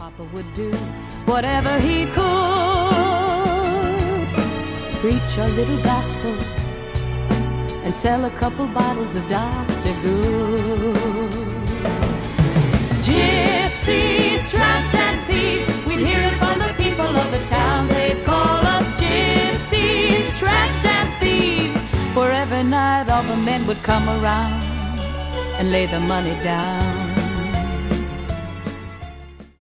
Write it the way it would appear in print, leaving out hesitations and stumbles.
Papa would do whatever he could, preach a little gospel and sell a couple bottles of Dr. Good. Gypsies, tramps, and thieves, we'd hear it from the people of the town. They'd call us gypsies, tramps, and thieves, for every night all the men would come around and lay the money down.